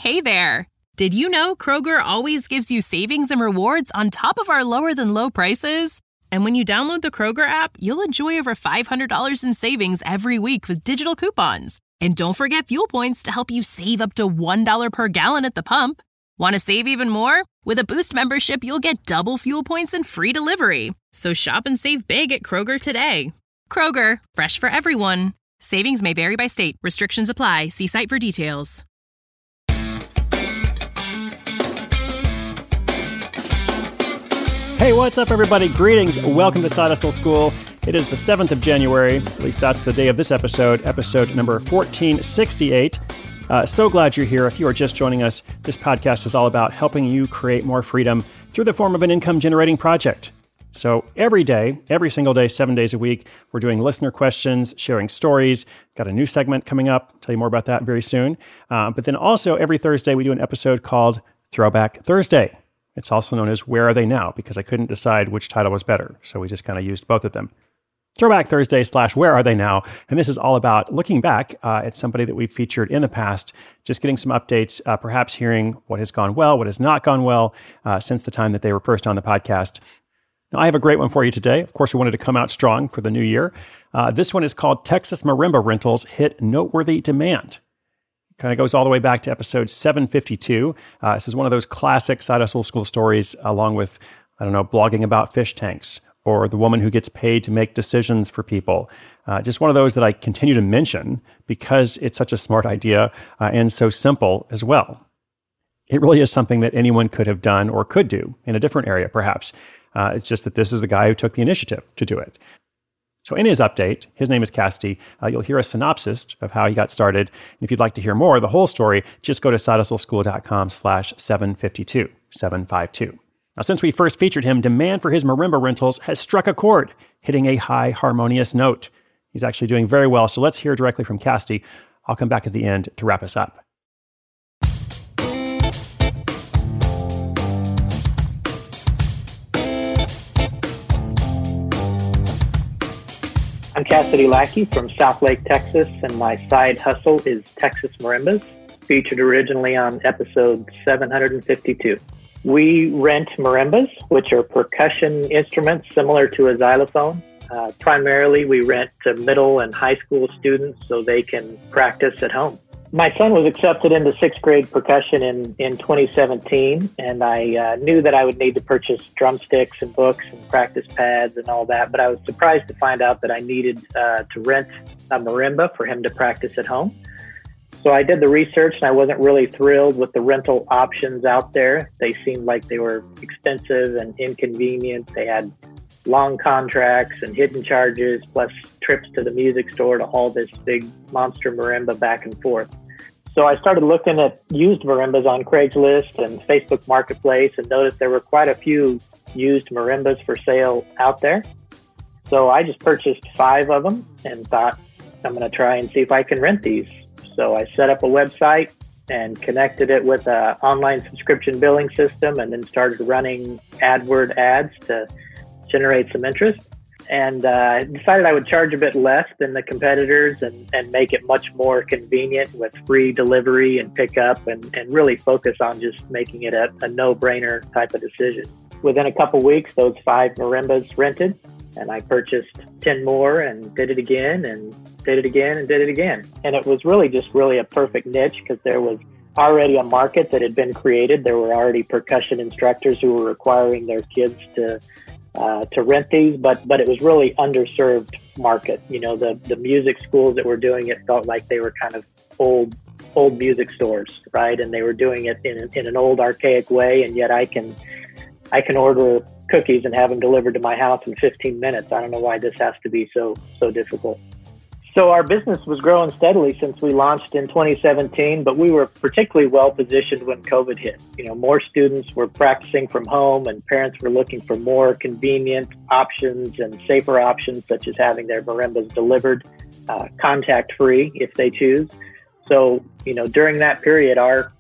Hey there! Did you know Kroger always gives you savings and rewards on top of our lower-than-low prices? And when you download the Kroger app, you'll enjoy over $500 in savings every week with digital coupons. And don't forget fuel points to help you save up to $1 per gallon at the pump. Want to save even more? With a Boost membership, you'll get double fuel points and free delivery. So shop and save big at Kroger today. Kroger, fresh for everyone. Savings may vary by state. Restrictions apply. See site for details. Hey, what's up, everybody? Greetings. Welcome to Side Hustle School. It is the 7th of January. At least that's the day of this episode number 1468. So glad you're here. If you are just joining us, this podcast is all about helping you create more freedom through the form of an income-generating project. So every day, every single day, 7 days a week, we're doing listener questions, sharing stories. Got a new segment coming up. I'll tell you more about that very soon. But then also every Thursday, we do an episode called Throwback Thursday. It's also known as Where Are They Now? Because I couldn't decide which title was better. So we just kind of used both of them. Throwback Thursday / Where Are They Now? And this is all about looking back at somebody that we've featured in the past, just getting some updates, perhaps hearing what has gone well, what has not gone well since the time that they were first on the podcast. Now, I have a great one for you today. Of course, we wanted to come out strong for the new year. This one is called Texas Marimba Rentals Hit Noteworthy Demand. Kind of goes all the way back to episode 752. This is one of those classic Side Hustle School stories, along with, blogging about fish tanks, or the woman who gets paid to make decisions for people. Just one of those that I continue to mention because it's such a smart idea and so simple as well. It really is something that anyone could have done or could do in a different area, perhaps. It's just that this is the guy who took the initiative to do it. So in his update, his name is Cassidy. You'll hear a synopsis of how he got started. And if you'd like to hear more, the whole story, just go to sidehustleschool.com/752. Now, since we first featured him, demand for his marimba rentals has struck a chord, hitting a high harmonious note. He's actually doing very well. So let's hear directly from Cassidy. I'll come back at the end to wrap us up. I'm Cassidy Lackey from Southlake, Texas, and my side hustle is Texas Marimbas, featured originally on episode 752. We rent marimbas, which are percussion instruments similar to a xylophone. Primarily, we rent to middle and high school students so they can practice at home. My son was accepted into sixth grade percussion in 2017, and I knew that I would need to purchase drumsticks and books and practice pads and all that, but I was surprised to find out that I needed to rent a marimba for him to practice at home. So I did the research, and I wasn't really thrilled with the rental options out there. They seemed like they were expensive and inconvenient. They had long contracts and hidden charges, plus trips to the music store to haul this big monster marimba back and forth. So I started looking at used marimbas on Craigslist and Facebook Marketplace and noticed there were quite a few used marimbas for sale out there. So I just purchased 5 of them and thought, I'm going to try and see if I can rent these. So I set up a website and connected it with an online subscription billing system and then started running AdWord ads to generate some interest. And decided I would charge a bit less than the competitors and make it much more convenient with free delivery and pickup and really focus on just making it a no-brainer type of decision. Within a couple weeks, those 5 marimbas rented, and I purchased 10 more and did it again and did it again and did it again. And it was really a perfect niche because there was already a market that had been created. There were already percussion instructors who were requiring their kids to rent these, but it was really underserved market. You know, the music schools that were doing it felt like they were kind of old music stores, right? And they were doing it in an old archaic way. And yet I can order cookies and have them delivered to my house in 15 minutes. I don't know why this has to be so difficult. So our business was growing steadily since we launched in 2017, but we were particularly well positioned when COVID hit. You know, more students were practicing from home and parents were looking for more convenient options and safer options, such as having their marimbas delivered contact-free if they choose. So, you know, during that period, our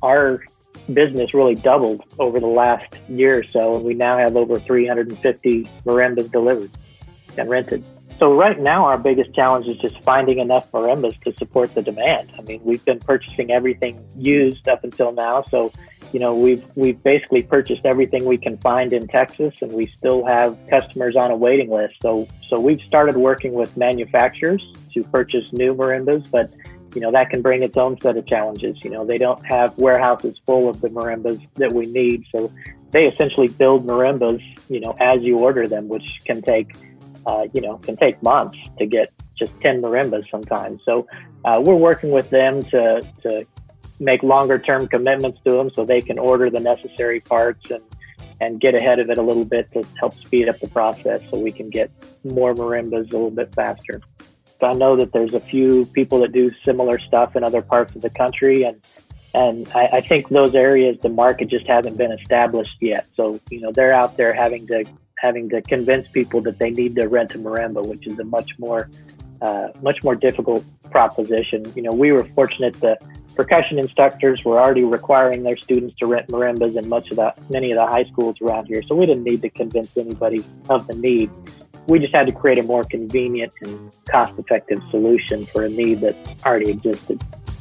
business really doubled over the last year or so, and we now have over 350 marimbas delivered and rented. So right now, our biggest challenge is just finding enough marimbas to support the demand. I mean, we've been purchasing everything used up until now. So, we've basically purchased everything we can find in Texas, and we still have customers on a waiting list. So we've started working with manufacturers to purchase new marimbas, but that can bring its own set of challenges. They don't have warehouses full of the marimbas that we need. So they essentially build marimbas, as you order them, which can take months to get just 10 marimbas sometimes. So we're working with them to make longer term commitments to them so they can order the necessary parts and get ahead of it a little bit to help speed up the process so we can get more marimbas a little bit faster. So I know that there's a few people that do similar stuff in other parts of the country, and I think those areas, the market just hasn't been established yet. So, they're out there having to convince people that they need to rent a marimba, which is a much more difficult proposition. We were fortunate that percussion instructors were already requiring their students to rent marimbas in many of the high schools around here. So we didn't need to convince anybody of the need. We just had to create a more convenient and cost-effective solution for a need that already existed.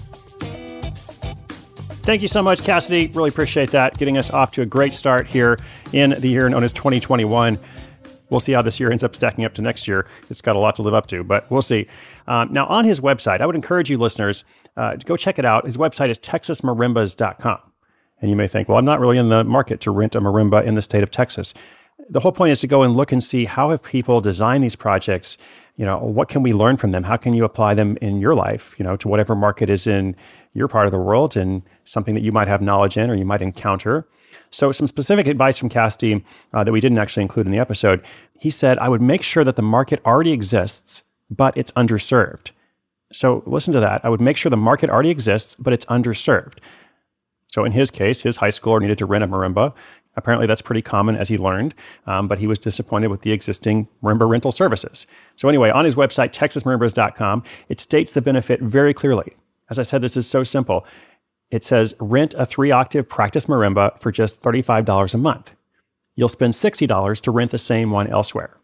Thank you so much, Cassidy. Really appreciate that. Getting us off to a great start here in the year known as 2021. We'll see how this year ends up stacking up to next year. It's got a lot to live up to, but we'll see. Now, on his website, I would encourage you listeners to go check it out. His website is texasmarimbas.com. And you may think, well, I'm not really in the market to rent a marimba in the state of Texas. The whole point is to go and look and see how have people designed these projects. What can we learn from them? How can you apply them in your life, to whatever market is in your part of the world and something that you might have knowledge in or you might encounter. So some specific advice from Cassidy that we didn't actually include in the episode. He said, I would make sure that the market already exists, but it's underserved. So listen to that. I would make sure the market already exists, but it's underserved. So in his case, his high schooler needed to rent a marimba. Apparently that's pretty common, as he learned, but he was disappointed with the existing marimba rental services. So anyway, on his website, texasmarimbas.com, it states the benefit very clearly. As I said, this is so simple. It says, rent a 3-octave practice marimba for just $35 a month. You'll spend $60 to rent the same one elsewhere.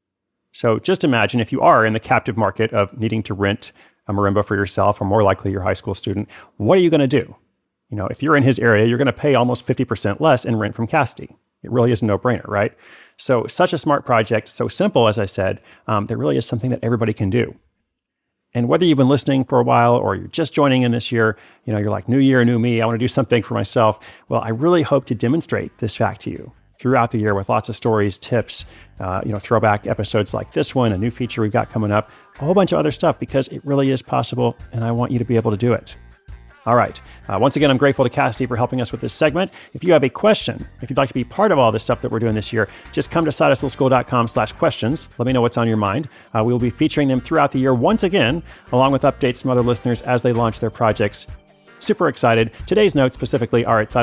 So just imagine if you are in the captive market of needing to rent a marimba for yourself, or more likely your high school student, what are you going to do? If you're in his area, you're going to pay almost 50% less in rent from Cassidy. It really is a no-brainer, right? So such a smart project, so simple, as I said, there really is something that everybody can do. And whether you've been listening for a while or you're just joining in this year, you're like, new year, new me, I want to do something for myself. Well, I really hope to demonstrate this fact to you throughout the year with lots of stories, tips, throwback episodes like this one, a new feature we've got coming up, a whole bunch of other stuff, because it really is possible, and I want you to be able to do it. All right. Once again, I'm grateful to Cassidy for helping us with this segment. If you have a question, if you'd like to be part of all this stuff that we're doing this year, just come to sidehustleschool.com/questions. Let me know what's on your mind. We will be featuring them throughout the year once again, along with updates from other listeners as they launch their projects. Super excited. Today's notes specifically are at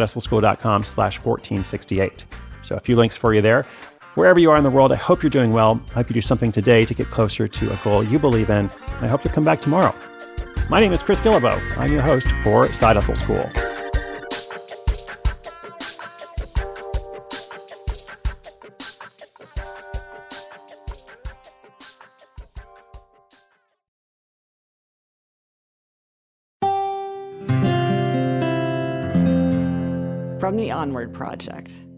sidehustleschool.com/1468. So a few links for you there. Wherever you are in the world, I hope you're doing well. I hope you do something today to get closer to a goal you believe in. And I hope you'll come back tomorrow. My name is Chris Guillebeau. I'm your host for Side Hustle School. From the Onward Project.